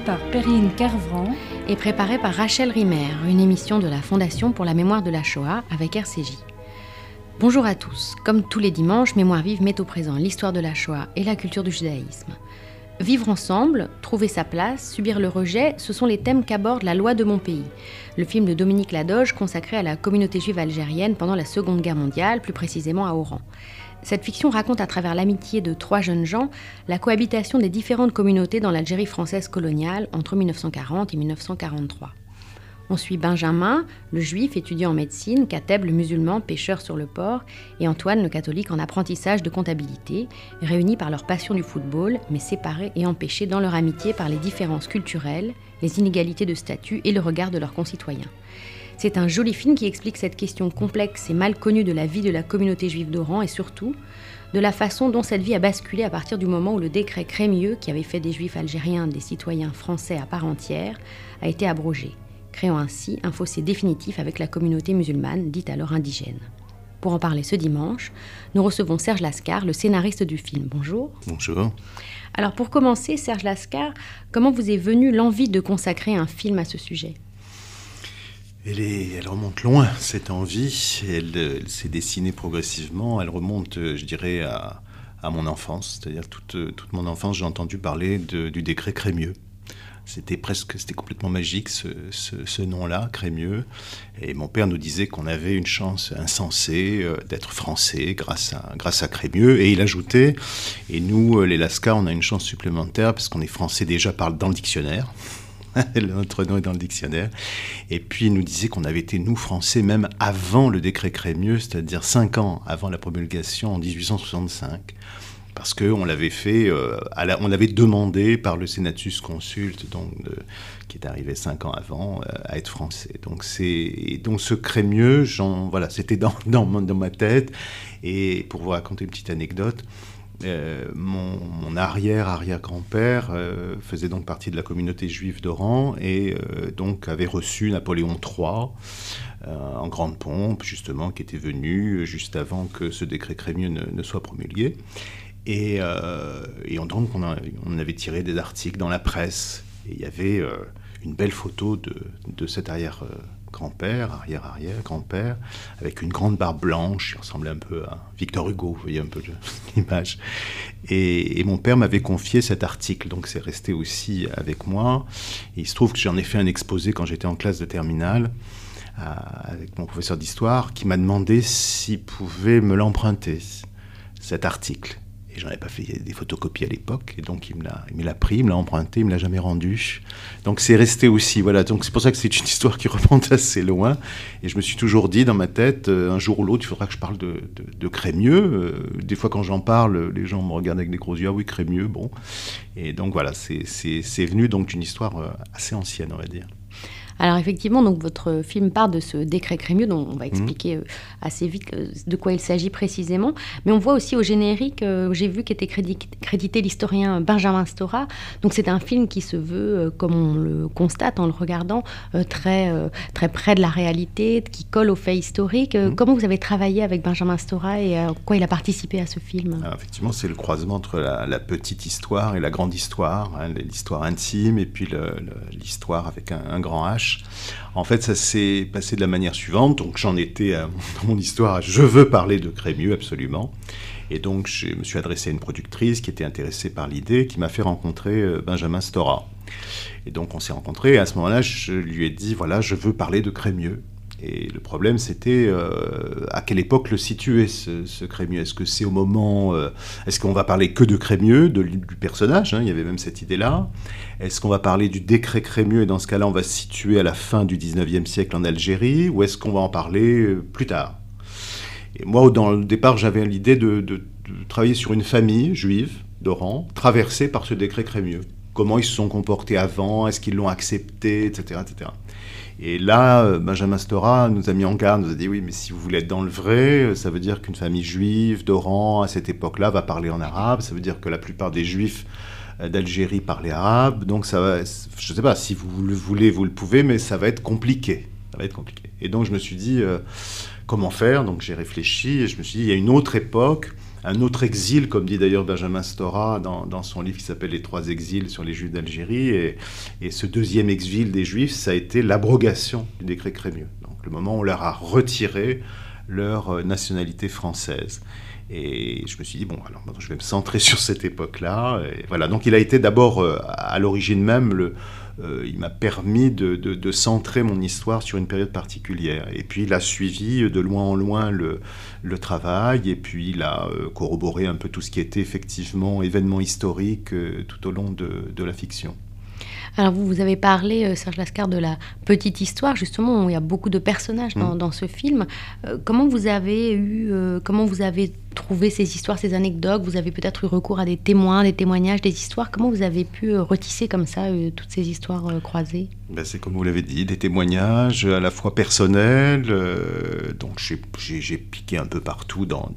par Perrine Kervran et préparée par Rachel Rimer, une émission de la Fondation pour la mémoire de la Shoah avec RCJ. Bonjour à tous. Comme tous les dimanches, Mémoire vive met au présent l'histoire de la Shoah et la culture du judaïsme. Vivre ensemble, trouver sa place, subir le rejet, ce sont les thèmes qu'aborde La loi de mon pays, le film de Dominique Ladoge consacré à la communauté juive algérienne pendant la Seconde Guerre mondiale, plus précisément à Oran. Cette fiction raconte à travers l'amitié de trois jeunes gens la cohabitation des différentes communautés dans l'Algérie française coloniale entre 1940 et 1943. On suit Benjamin, le juif étudiant en médecine, Kateb, le musulman pêcheur sur le port, et Antoine, le catholique en apprentissage de comptabilité, réunis par leur passion du football, mais séparés et empêchés dans leur amitié par les différences culturelles, les inégalités de statut et le regard de leurs concitoyens. C'est un joli film qui explique cette question complexe et mal connue de la vie de la communauté juive d'Oran et surtout de la façon dont cette vie a basculé à partir du moment où le décret Crémieux, qui avait fait des juifs algériens des citoyens français à part entière, a été abrogé, créant ainsi un fossé définitif avec la communauté musulmane, dite alors indigène. Pour en parler ce dimanche, nous recevons Serge Lascar, le scénariste du film. Bonjour. Bonjour. Alors pour commencer, Serge Lascar, comment vous est venue l'envie de consacrer un film à ce sujet ? Elle remonte loin, cette envie. Elle s'est dessinée progressivement. Elle remonte, je dirais, à mon enfance. C'est-à-dire toute mon enfance, j'ai entendu parler du décret Crémieux. C'était complètement magique ce nom-là, Crémieux. Et mon père nous disait qu'on avait une chance insensée d'être français grâce à Crémieux. Et il ajoutait, et nous, les Lascar, on a une chance supplémentaire parce qu'on est français déjà dans le dictionnaire. Notre nom est dans le dictionnaire. Et puis il nous disait qu'on avait été, nous, français, même avant le décret Crémieux, c'est-à-dire 5 ans avant la promulgation en 1865. Parce qu'on l'avait fait, on l'avait demandé par le Senatus Consulte, qui est arrivé 5 ans avant, à être français. Donc ce Crémieux, c'était dans ma tête. Et pour vous raconter une petite anecdote, mon arrière-grand-père faisait donc partie de la communauté juive d'Oran et donc avait reçu Napoléon III en grande pompe, justement, qui était venu juste avant que ce décret Crémieux ne soit promulgué. Et on avait tiré des articles dans la presse. Et il y avait une belle photo de cet arrière-grand-père, avec une grande barbe blanche. Il ressemblait un peu à Victor Hugo, vous voyez un peu l'image. Et mon père m'avait confié cet article, donc c'est resté aussi avec moi. Et il se trouve que j'en ai fait un exposé quand j'étais en classe de terminale, avec mon professeur d'histoire, qui m'a demandé s'il pouvait me l'emprunter, cet article. Et j'en avais pas fait des photocopies à l'époque, et donc il me l'a pris, il me l'a emprunté, il me l'a jamais rendu. Donc c'est resté aussi, voilà. Donc c'est pour ça que c'est une histoire qui remonte assez loin. Et je me suis toujours dit dans ma tête, un jour ou l'autre, il faudra que je parle de Crémieux. Des fois quand j'en parle, les gens me regardent avec des gros yeux, ah oui, Crémieux, bon. Et donc voilà, c'est venu donc d'une histoire assez ancienne, on va dire. Alors effectivement, donc votre film part de ce décret Crémieux, dont on va expliquer assez vite de quoi il s'agit précisément. Mais on voit aussi au générique, j'ai vu qu'était crédité l'historien Benjamin Stora. Donc c'est un film qui se veut, comme on le constate en le regardant, très près de la réalité, qui colle aux faits historiques. Comment vous avez travaillé avec Benjamin Stora et à quoi il a participé à ce film ? Alors, effectivement, c'est le croisement entre la petite histoire et la grande histoire, hein, l'histoire intime et puis l'histoire avec un grand H. En fait, ça s'est passé de la manière suivante. Donc, j'en étais dans mon histoire. Je veux parler de Crémieux, absolument. Et donc, je me suis adressé à une productrice qui était intéressée par l'idée, qui m'a fait rencontrer Benjamin Stora. Et donc, on s'est rencontrés. Et à ce moment-là, je lui ai dit, voilà, je veux parler de Crémieux. Et le problème, c'était à quelle époque le situer, ce Crémieux. Est-ce que c'est au moment... est-ce qu'on va parler que de Crémieux, du personnage, hein, il y avait même cette idée-là. Est-ce qu'on va parler du décret Crémieux, et dans ce cas-là, on va se situer à la fin du 19e siècle en Algérie, ou est-ce qu'on va en parler plus tard ? Et moi, dans le départ, j'avais l'idée de travailler sur une famille juive d'Oran, traversée par ce décret Crémieux. Comment ils se sont comportés avant, est-ce qu'ils l'ont accepté, etc., etc. Et là, Benjamin Stora nous a mis en garde, nous a dit oui, mais si vous voulez être dans le vrai, ça veut dire qu'une famille juive d'Oran à cette époque-là va parler en arabe, ça veut dire que la plupart des juifs d'Algérie parlaient arabe, donc ça va, je ne sais pas, si vous le voulez, vous le pouvez, mais ça va être compliqué. Ça va être compliqué. Et donc je me suis dit, comment faire ? Donc j'ai réfléchi et je me suis dit, il y a une autre époque un autre exil, comme dit d'ailleurs Benjamin Stora dans son livre qui s'appelle « Les trois exils sur les Juifs d'Algérie ». Et ce deuxième exil des Juifs, ça a été l'abrogation du décret Crémieux. Donc le moment où on leur a retiré leur nationalité française. Et je me suis dit, bon, alors maintenant je vais me centrer sur cette époque-là. Et voilà, donc il a été d'abord, à l'origine même, il m'a permis de centrer mon histoire sur une période particulière. Et puis il a suivi de loin en loin le travail, et puis il a corroboré un peu tout ce qui était effectivement événement historique tout au long de la fiction. Alors vous avez parlé, Serge Lascar, de la petite histoire, justement, où il y a beaucoup de personnages dans ce film. Comment vous avez trouvé ces histoires, ces anecdotes? Vous avez peut-être eu recours à des témoins, des témoignages, des histoires. Comment vous avez pu retisser comme ça toutes ces histoires croisées? C'est comme vous l'avez dit, des témoignages à la fois personnels. Donc j'ai piqué un peu partout dans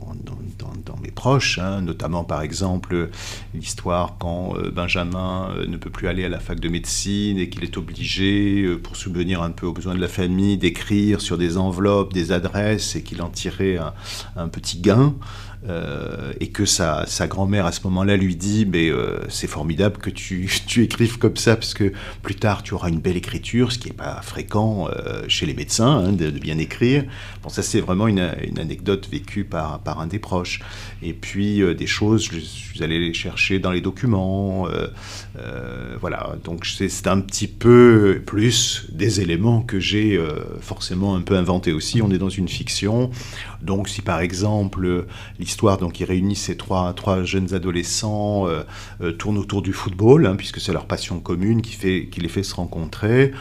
mes proches, notamment par exemple l'histoire quand Benjamin ne peut plus aller à la fac de médecine et qu'il est obligé, pour subvenir un peu aux besoins de la famille, d'écrire sur des enveloppes, des adresses, et qu'il en tirait un petit gain. Et que sa grand-mère à ce moment-là lui dit c'est formidable que tu écrives comme ça, parce que plus tard tu auras une belle écriture, ce qui n'est pas fréquent chez les médecins, de bien écrire. Bon, ça c'est vraiment une anecdote vécue par un des proches. Et puis des choses, je suis allé les chercher dans les documents, voilà, donc c'est un petit peu plus des éléments que j'ai forcément un peu inventés aussi. On est dans une fiction, donc si par exemple l'histoire qui réunit ces trois jeunes adolescents tourne autour du football, puisque c'est leur passion commune qui les fait se rencontrer.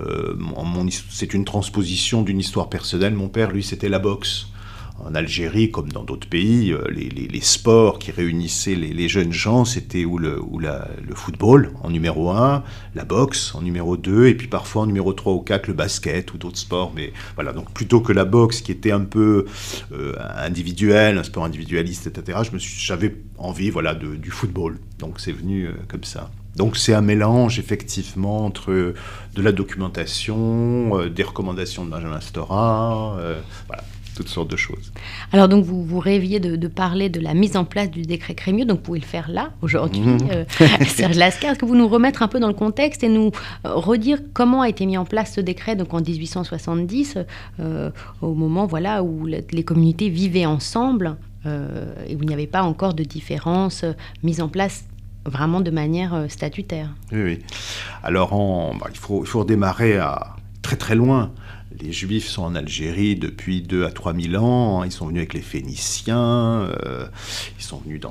C'est une transposition d'une histoire personnelle. Mon père, lui, c'était la boxe. En Algérie, comme dans d'autres pays, les sports qui réunissaient les jeunes gens, c'était le football en numéro 1, la boxe en numéro 2, et puis parfois en numéro 3 ou 4, le basket ou d'autres sports. Mais voilà, donc plutôt que la boxe qui était un peu individuelle, un sport individualiste, etc., j'avais envie du football. Donc c'est venu comme ça. Donc c'est un mélange effectivement entre de la documentation, des recommandations de Benjamin Stora, voilà. Toutes sortes de choses. Alors donc vous rêviez de parler de la mise en place du décret Crémieux, donc vous pouvez le faire là, aujourd'hui. Serge Lascar, est-ce que vous nous remettre un peu dans le contexte et nous redire comment a été mis en place ce décret, donc en 1870, au moment où les communautés vivaient ensemble et où il n'y avait pas encore de différence mise en place vraiment de manière statutaire? Oui. Alors il faut redémarrer à très très loin. Les Juifs sont en Algérie depuis 2 à 3 000 ans. Ils sont venus avec les Phéniciens. Ils sont venus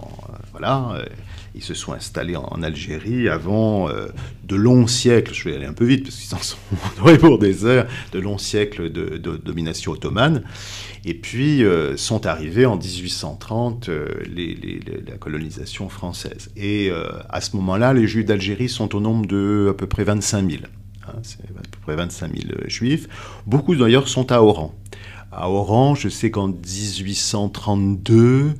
ils se sont installés en Algérie avant de longs siècles. Je vais aller un peu vite parce qu'ils en sont pour des heures. De longs siècles de domination ottomane. Et puis sont arrivés en 1830 la colonisation française. Et à ce moment-là, les Juifs d'Algérie sont au nombre de à peu près 25 000. C'est à peu près 25 000 juifs. Beaucoup d'ailleurs sont à Oran. À Oran, je sais qu'en 1832,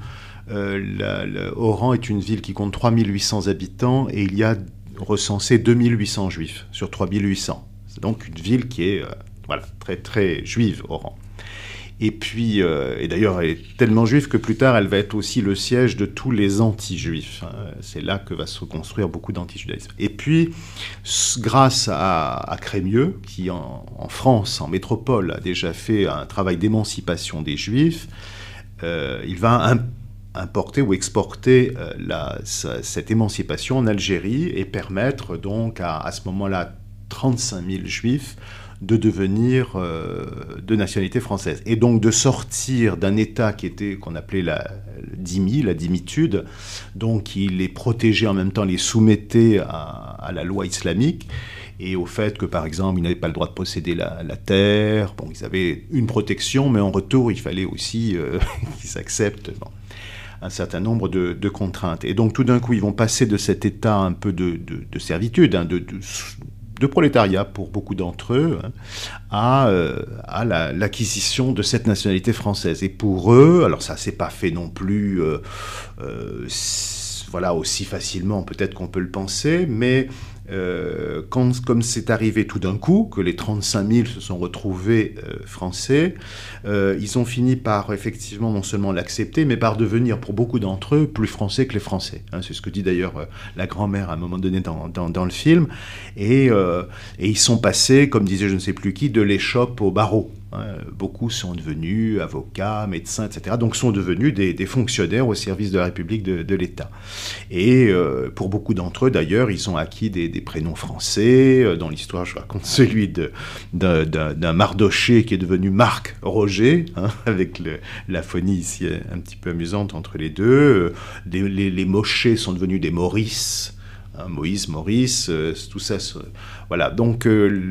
Oran est une ville qui compte 3 800 habitants et il y a recensé 2 800 juifs sur 3 800. C'est donc une ville qui est très très juive, Oran. Et puis, et d'ailleurs, elle est tellement juive que plus tard, elle va être aussi le siège de tous les anti-juifs. C'est là que va se construire beaucoup d'anti-judaïsme. Et puis, grâce à Crémieux, qui en France, en métropole, a déjà fait un travail d'émancipation des juifs, il va importer ou exporter cette émancipation en Algérie et permettre donc à ce moment-là 35 000 juifs de devenir de nationalité française. Et donc de sortir d'un État qu'on appelait la dhimmi, la dhimmitude, donc il les protégeait en même temps, les soumettait à la loi islamique, et au fait que, par exemple, ils n'avaient pas le droit de posséder la terre. Bon, ils avaient une protection, mais en retour, il fallait aussi qu'ils acceptent un certain nombre de contraintes. Et donc tout d'un coup, ils vont passer de cet état un peu de servitude, de prolétariat pour beaucoup d'entre eux, à l'acquisition de cette nationalité française. Et pour eux, alors ça s'est pas fait non plus aussi facilement peut-être qu'on peut le penser, mais comme c'est arrivé tout d'un coup, que les 35 000 se sont retrouvés français, ils ont fini par effectivement non seulement l'accepter, mais par devenir pour beaucoup d'entre eux plus français que les Français. Hein, c'est ce que dit d'ailleurs la grand-mère à un moment donné dans le film. Et ils sont passés, comme disait je ne sais plus qui, de l'échoppe au barreau. Beaucoup sont devenus avocats, médecins, etc. Donc sont devenus des fonctionnaires au service de la République de l'État. Et pour beaucoup d'entre eux, d'ailleurs, ils ont acquis des prénoms français. Dans l'histoire, je raconte celui d'un Mardoché qui est devenu Marc Roger, avec la phonie ici un petit peu amusante entre les deux. Les Mochés sont devenus des Maurice. Moïse, Maurice, tout ça. Voilà, donc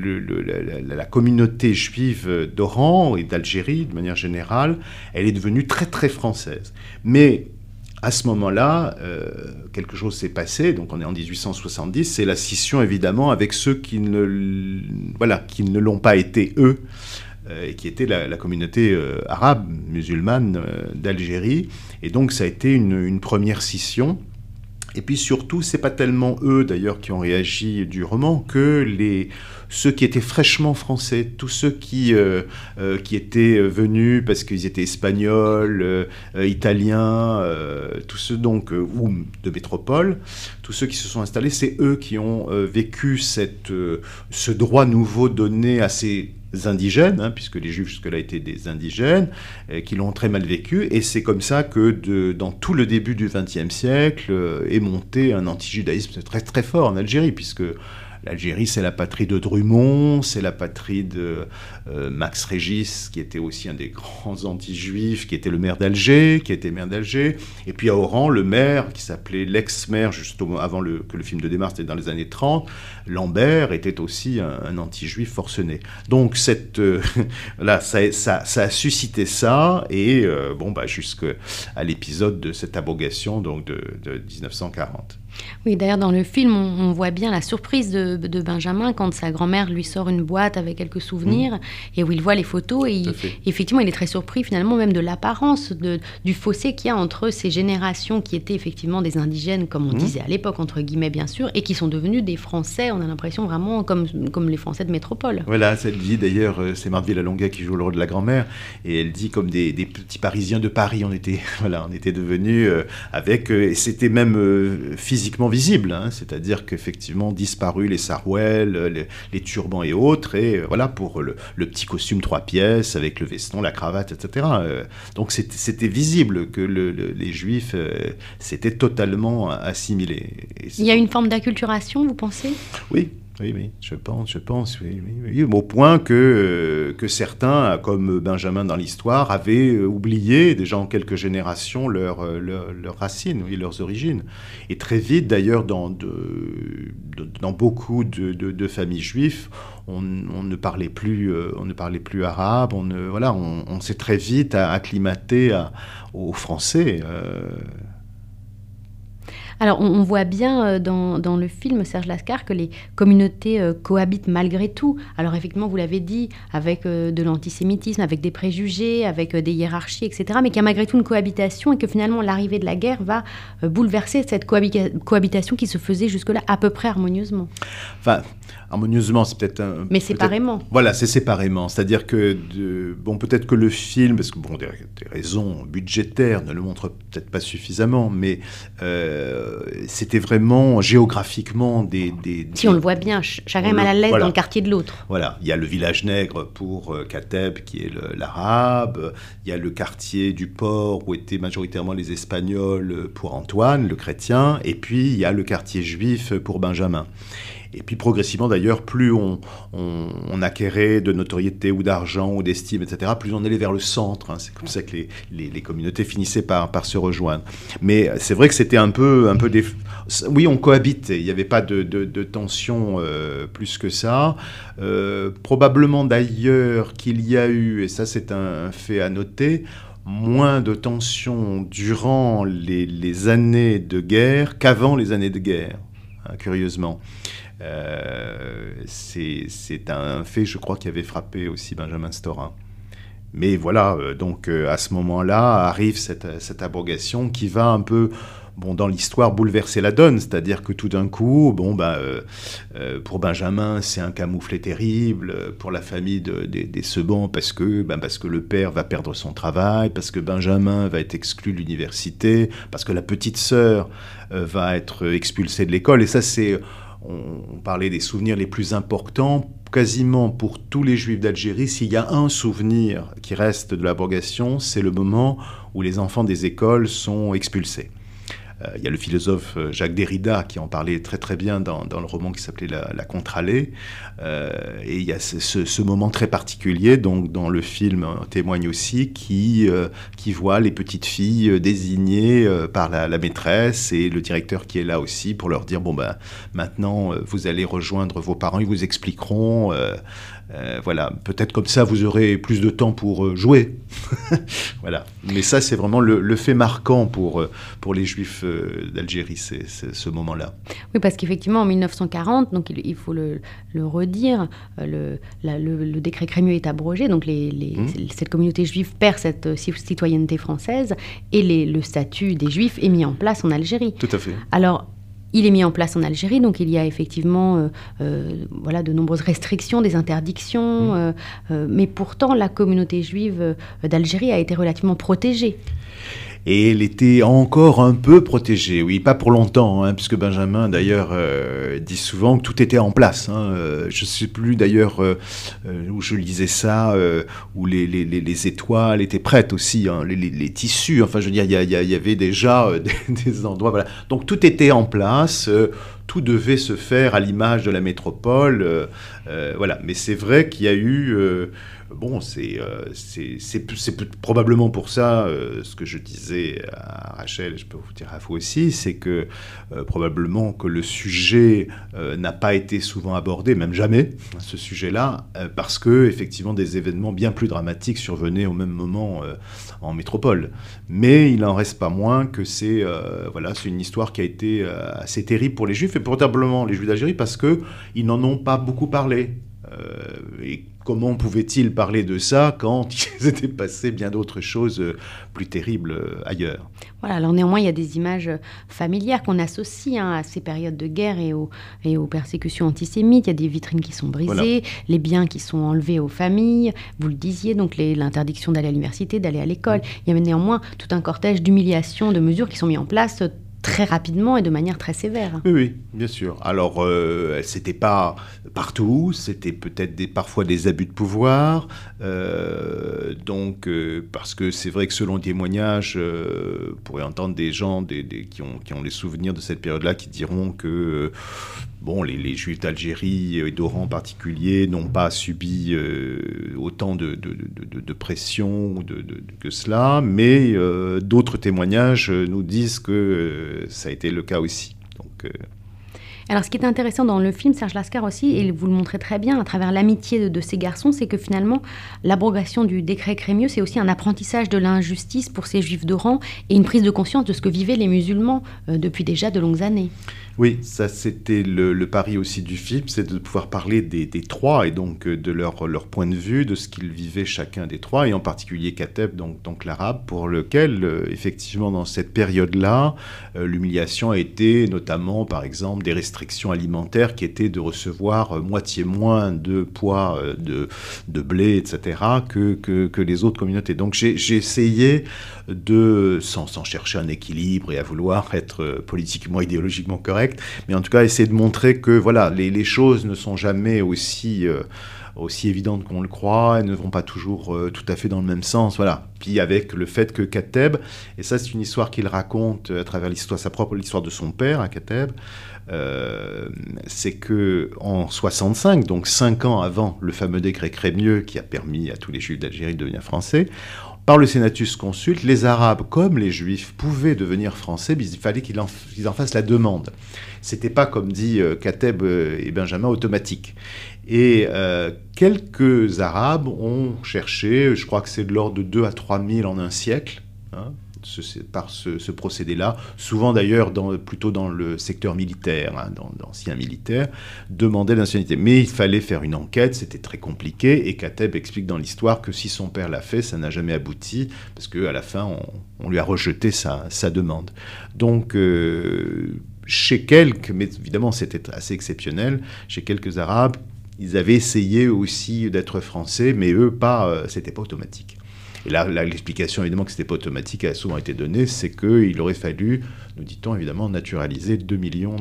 la communauté juive d'Oran et d'Algérie, de manière générale, elle est devenue très très française. Mais à ce moment-là, quelque chose s'est passé, donc on est en 1870, c'est la scission évidemment avec ceux qui ne l'ont pas été eux, et qui était la communauté arabe, musulmane d'Algérie. Et donc ça a été une première scission. Et puis surtout, c'est pas tellement eux d'ailleurs qui ont réagi durement que ceux qui étaient fraîchement français, tous ceux qui étaient venus parce qu'ils étaient espagnols, italiens, tous ceux donc ou de métropole, tous ceux qui se sont installés, c'est eux qui ont vécu ce droit nouveau donné à ces indigènes, puisque les Juifs jusque-là étaient des indigènes, qui l'ont très mal vécu, et c'est comme ça que dans tout le début du XXe siècle est monté un anti-judaïsme très très fort en Algérie, puisque l'Algérie, c'est la patrie de Drummond, c'est la patrie de Max Régis, qui était aussi un des grands anti-juifs, qui était le maire d'Alger, Et puis à Oran, le maire, qui s'appelait l'ex-maire, juste avant que le film de Desmarres, c'était dans les années 30, Lambert était aussi un anti-juif forcené. Donc là, ça a suscité ça, et jusqu'à l'épisode de cette abrogation donc de 1940. Oui, d'ailleurs, dans le film, on voit bien la surprise de Benjamin quand sa grand-mère lui sort une boîte avec quelques souvenirs et où il voit les photos. Et effectivement, il est très surpris, finalement, même de l'apparence du fossé qu'il y a entre ces générations qui étaient effectivement des indigènes, comme on disait à l'époque, entre guillemets, bien sûr, et qui sont devenus des Français, on a l'impression vraiment comme les Français de métropole. Voilà, elle dit d'ailleurs, c'est Marthe Villalonga qui joue le rôle de la grand-mère, et elle dit comme des petits Parisiens de Paris, on était devenus et c'était même physiquement visible, c'est-à-dire qu'effectivement disparu les sarouels, les turbans et autres, et voilà pour le petit costume 3 pièces avec le veston, la cravate, etc. Donc c'était visible que les Juifs s'étaient totalement assimilés. Il y a une forme d'acculturation, vous pensez ? Oui, je pense, oui. Au point que certains, comme Benjamin dans l'histoire, avaient oublié déjà en quelques générations leurs racines, leurs origines. Et très vite, d'ailleurs, dans beaucoup de familles juives, on ne parlait plus arabe. On s'est très vite acclimaté aux Français. Alors, on voit bien dans le film, Serge Lascar, que les communautés cohabitent malgré tout. Alors, effectivement, vous l'avez dit, avec de l'antisémitisme, avec des préjugés, avec des hiérarchies, etc. Mais qu'il y a malgré tout une cohabitation et que finalement, l'arrivée de la guerre va bouleverser cette cohabitation qui se faisait jusque-là à peu près harmonieusement. Enfin, harmonieusement, c'est peut-être un... Mais séparément. Voilà, c'est séparément. C'est-à-dire que, peut-être que le film, parce que des raisons budgétaires ne le montrent peut-être pas suffisamment, mais c'était vraiment géographiquement Si on le voit bien, chacun est mal à l'aise dans le quartier de l'autre. Voilà, il y a le village nègre pour Kateb, qui est l'arabe, il y a le quartier du port où étaient majoritairement les Espagnols pour Antoine, le chrétien, et puis il y a le quartier juif pour Benjamin. Et puis progressivement, d'ailleurs, plus on acquérait de notoriété ou d'argent ou d'estime, etc., plus on allait vers le centre. C'est comme ça que les communautés finissaient par se rejoindre. Mais c'est vrai que c'était un peu oui, on cohabitait. Il n'y avait pas de tension plus que ça. Probablement d'ailleurs qu'il y a eu, et ça c'est un fait à noter, moins de tensions durant les années de guerre qu'avant les années de guerre, curieusement. C'est un fait, je crois, qui avait frappé aussi Benjamin Storin. Mais voilà, donc à ce moment-là arrive cette abrogation qui va un peu dans l'histoire, bouleverser la donne. C'est-à-dire que tout d'un coup, pour Benjamin, c'est un camouflet terrible, pour la famille des Seban, parce que le père va perdre son travail, parce que Benjamin va être exclu de l'université, parce que la petite sœur va être expulsée de l'école. Et ça, on parlait des souvenirs les plus importants. Quasiment pour tous les Juifs d'Algérie, s'il y a un souvenir qui reste de l'abrogation, c'est le moment où les enfants des écoles sont expulsés. Il y a le philosophe Jacques Derrida qui en parlait très très bien dans le roman qui s'appelait La Contre-allée. Et il y a ce moment très particulier, donc dans le film on témoigne aussi, qui voit les petites filles désignées par la maîtresse et le directeur qui est là aussi pour leur dire maintenant vous allez rejoindre vos parents, ils vous expliqueront. Voilà, peut-être comme ça vous aurez plus de temps pour jouer. Voilà. Mais ça c'est vraiment le fait marquant pour les Juifs d'Algérie, c'est ce moment-là. Oui, parce qu'effectivement en 1940, donc il faut le redire, le décret Crémieux est abrogé, donc cette communauté juive perd cette citoyenneté française et le statut des Juifs est mis en place en Algérie. Tout à fait. Alors, il est mis en place en Algérie, donc il y a effectivement de nombreuses restrictions, des interdictions, mais pourtant la communauté juive d'Algérie a été relativement protégée. Et elle était encore un peu protégée, oui, pas pour longtemps, puisque Benjamin, d'ailleurs, dit souvent que tout était en place. Je ne sais plus, d'ailleurs, où je lisais ça, où les étoiles étaient prêtes aussi, les tissus, enfin, je veux dire, il y avait déjà des endroits, voilà. Donc, tout était en place, tout devait se faire à l'image de la métropole, voilà. Mais c'est vrai qu'il y a eu... c'est probablement pour ça, ce que je disais à Rachel, je peux vous dire à vous aussi, c'est que probablement que le sujet n'a pas été souvent abordé, même jamais, ce sujet-là, parce que effectivement des événements bien plus dramatiques survenaient au même moment en métropole. Mais il n'en reste pas moins que c'est une histoire qui a été assez terrible pour les Juifs, et probablement les Juifs d'Algérie, parce qu'ils n'en ont pas beaucoup parlé. Et comment pouvaient-ils parler de ça quand ils étaient passés bien d'autres choses plus terribles ailleurs? Voilà, alors néanmoins, il y a des images familières qu'on associe à ces périodes de guerre et aux persécutions antisémites. Il y a des vitrines qui sont brisées, voilà. Les biens qui sont enlevés aux familles, vous le disiez, donc l'interdiction d'aller à l'université, d'aller à l'école. Il y a néanmoins tout un cortège d'humiliations, de mesures qui sont mises en place très rapidement et de manière très sévère. Oui, bien sûr. Alors, c'était pas partout, c'était peut-être parfois des abus de pouvoir, parce que c'est vrai que selon les témoignages, vous pourrez entendre des gens qui ont les souvenirs de cette période-là qui diront que les Juifs d'Algérie et d'Oran en particulier n'ont pas subi autant de pression que cela, mais d'autres témoignages nous disent que ça a été le cas aussi. Donc, Alors, ce qui est intéressant dans le film, Serge Lascar aussi, et vous le montrez très bien à travers l'amitié de ces garçons, c'est que finalement, l'abrogation du décret Crémieux, c'est aussi un apprentissage de l'injustice pour ces Juifs d'Oran et une prise de conscience de ce que vivaient les musulmans depuis déjà de longues années. Oui, ça c'était le pari aussi du film, c'est de pouvoir parler des trois et donc de leur point de vue, de ce qu'ils vivaient chacun des trois, et en particulier Kateb, donc l'arabe, pour lequel effectivement dans cette période-là, l'humiliation a été notamment par exemple des restrictions alimentaires qui étaient de recevoir moitié moins de poids de blé, etc. que les autres communautés. Donc j'ai essayé sans chercher un équilibre et à vouloir être politiquement, idéologiquement correct, mais en tout cas essayer de montrer que voilà, les choses ne sont jamais aussi évidentes qu'on le croit, elles ne vont pas toujours tout à fait dans le même sens, voilà. Puis avec le fait que Kateb, et ça c'est une histoire qu'il raconte à travers l'histoire de son père, à Kateb, c'est que en 65, donc 5 ans avant le fameux décret Crémieux qui a permis à tous les Juifs d'Algérie de devenir français, par le Senatus Consulte, les Arabes comme les Juifs pouvaient devenir français, mais il fallait qu'ils en fassent la demande. C'était pas, comme dit Kateb et Benjamin, automatique. Et quelques Arabes ont cherché, je crois que c'est de l'ordre de 2 à 3 000 en un siècle, par ce procédé-là, souvent d'ailleurs plutôt dans le secteur militaire, hein, dans l'ancien militaire, demandaient la nationalité. Mais il fallait faire une enquête, c'était très compliqué, et Kateb explique dans l'histoire que si son père l'a fait, ça n'a jamais abouti, parce qu'à la fin, on lui a rejeté sa demande. Donc, chez quelques, mais évidemment c'était assez exceptionnel, chez quelques Arabes, ils avaient essayé aussi d'être français, mais eux, c'était pas automatique. Et là, l'explication, évidemment, que ce n'était pas automatique a souvent été donnée, c'est qu'il aurait fallu, nous dit-on, évidemment, naturaliser 2 millions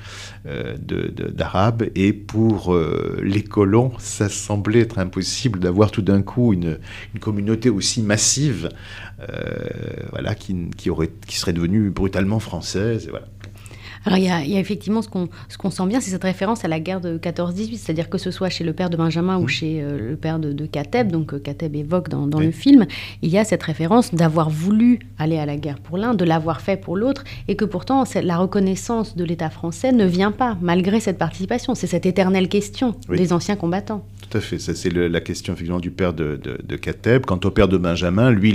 d'Arabes. Et pour les colons, ça semblait être impossible d'avoir tout d'un coup une communauté aussi massive voilà, qui serait devenue brutalement française. Et voilà. Alors il y a effectivement ce qu'on sent bien, c'est cette référence à la guerre de 14-18, c'est-à-dire que ce soit chez le père de Benjamin ou chez le père de Kateb, donc Kateb évoque dans le film, il y a cette référence d'avoir voulu aller à la guerre pour l'un, de l'avoir fait pour l'autre, et que pourtant la reconnaissance de l'État français ne vient pas, malgré cette participation. C'est cette éternelle question des anciens combattants. Tout à fait, ça c'est la question effectivement du père de Kateb. Quant au père de Benjamin, lui,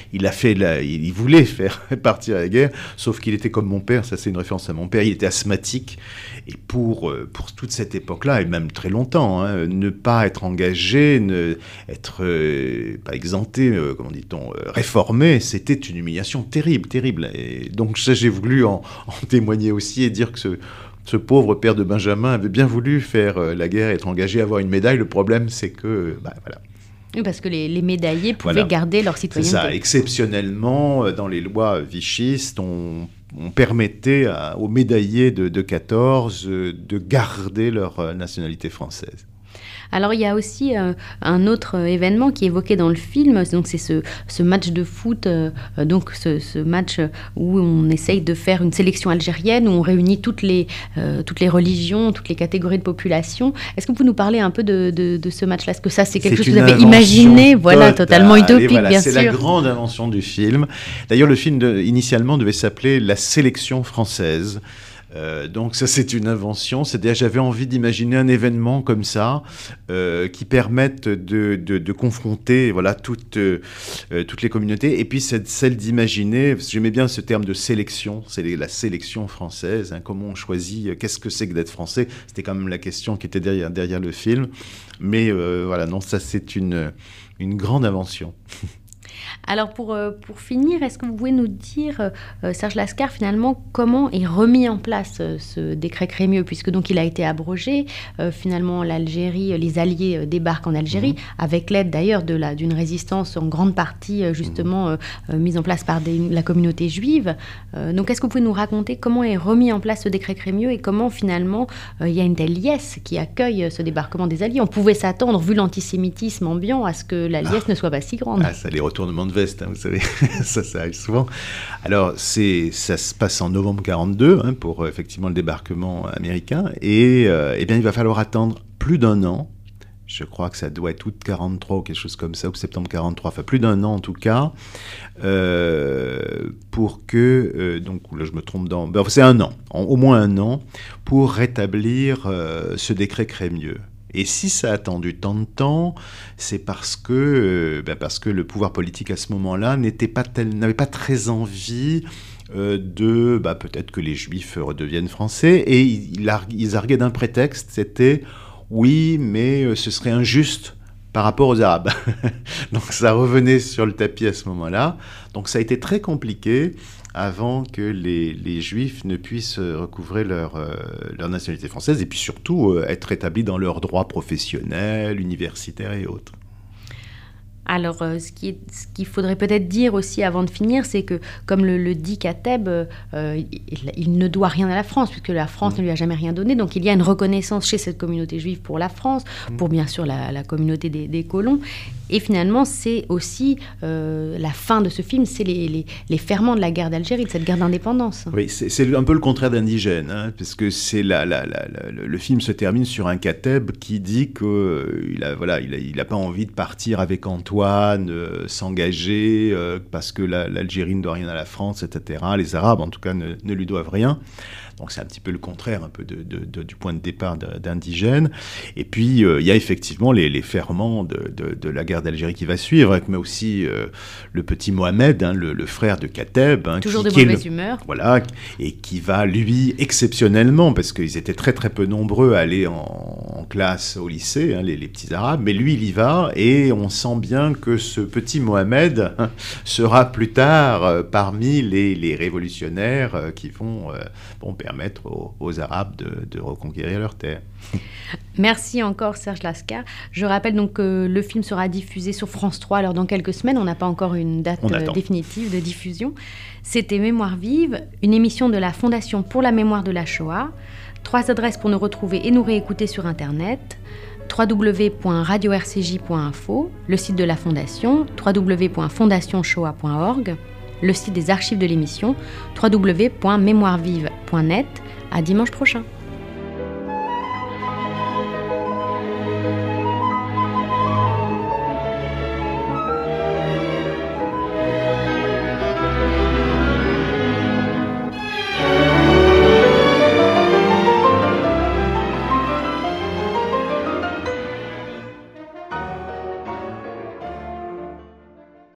il voulait faire partir à la guerre, sauf qu'il était comme mon père, ça c'est une référence à mon père, il était asthmatique, et pour toute cette époque-là, et même très longtemps, hein, ne pas être engagé, être pas exempté, comment dit-on, réformé, c'était une humiliation terrible, terrible. Et donc ça, j'ai voulu en témoigner aussi et dire que ce pauvre père de Benjamin avait bien voulu faire la guerre, être engagé, avoir une médaille. Le problème, c'est que, voilà. Oui, parce que les médaillés pouvaient garder leur citoyenneté. C'est ça. Exceptionnellement, dans les lois vichistes, on permettait aux médaillés de 14 de garder leur nationalité française. Alors il y a aussi un autre événement qui est évoqué dans le film, donc c'est ce match de foot, donc ce match où on essaye de faire une sélection algérienne, où on réunit toutes les religions, toutes les catégories de population. Est-ce que vous pouvez nous parler un peu de ce match-là? Est-ce que ça c'est quelque chose que vous avez imaginé, totalement utopique, bien sûr. C'est la grande invention du film. D'ailleurs le film initialement devait s'appeler La sélection française. Donc ça c'est une invention, c'est-à-dire j'avais envie d'imaginer un événement comme ça qui permette de confronter toutes les communautés, et puis celle d'imaginer, j'aimais bien ce terme de sélection, c'est la sélection française, hein, comment on choisit, qu'est-ce que c'est que d'être français, c'était quand même la question qui était derrière le film, mais non, ça c'est une grande invention. Alors pour finir, est-ce que vous pouvez nous dire, Serge Lascar, finalement, comment est remis en place ce décret Crémieux, puisque donc il a été abrogé, finalement l'Algérie, les Alliés débarquent en Algérie, avec l'aide d'ailleurs d'une résistance en grande partie justement mise en place par la communauté juive. Donc est-ce que vous pouvez nous raconter comment est remis en place ce décret Crémieux et comment finalement il y a une telle liesse qui accueille ce débarquement des Alliés? On pouvait s'attendre, vu l'antisémitisme ambiant, à ce que la liesse ne soit pas si grande. Ça, les retournements de veste, hein, vous savez, ça arrive souvent. Alors, ça se passe en novembre 1942, hein, pour effectivement le débarquement américain, et bien il va falloir attendre plus d'un an. Je crois que ça doit être août 43 ou quelque chose comme ça, ou septembre 43, enfin plus d'un an en tout cas, pour que, donc là je me trompe c'est un an, au moins un an, pour rétablir ce décret Crémieux. Et si ça a attendu tant de temps, c'est parce que le pouvoir politique à ce moment-là n'avait pas très envie peut-être que les Juifs redeviennent français, et ils arguaient d'un prétexte, c'était oui, mais ce serait injuste par rapport aux Arabes. Donc ça revenait sur le tapis à ce moment-là. Donc ça a été très compliqué avant que les Juifs ne puissent recouvrer leur nationalité française, et puis surtout être établis dans leurs droits professionnels, universitaires et autres. Alors, ce qu'il faudrait peut-être dire aussi avant de finir, c'est que, comme le dit Kateb, il ne doit rien à la France, puisque la France ne lui a jamais rien donné. Donc, il y a une reconnaissance chez cette communauté juive pour la France, pour bien sûr la communauté des colons. Et finalement, c'est aussi la fin de ce film, c'est les ferments de la guerre d'Algérie, de cette guerre d'indépendance. Oui, c'est un peu le contraire d'Indigène, hein, parce que le film se termine sur un Kateb qui dit qu'il n'a pas envie de partir avec Antoine, s'engager parce que l'Algérie ne doit rien à la France, etc. Les Arabes, en tout cas, ne lui doivent rien. Donc c'est un petit peu le contraire un peu du point de départ d'Indigène. Et puis il y a effectivement les ferments de la guerre guerre d'Algérie qui va suivre, mais aussi le petit Mohamed, le frère de Kateb. Toujours de mauvaise humeur. Voilà, et qui va, lui, exceptionnellement, parce qu'ils étaient très très peu nombreux à aller en classe au lycée, les petits Arabes, mais lui, il y va, et on sent bien que ce petit Mohamed sera plus tard parmi les révolutionnaires qui vont permettre aux Arabes de reconquérir leur terre. Merci encore Serge Lascar. Je rappelle donc que le film sera diffusé sur France 3 alors dans quelques semaines. On n'a pas encore une date définitive de diffusion. C'était Mémoire vive, une émission de la Fondation pour la mémoire de la Shoah. 3 adresses pour nous retrouver et nous réécouter sur Internet. www.radio-rcj.info, le site de la Fondation, www.fondationshoah.org, le site des archives de l'émission, www.mémoirevive.net. À dimanche prochain.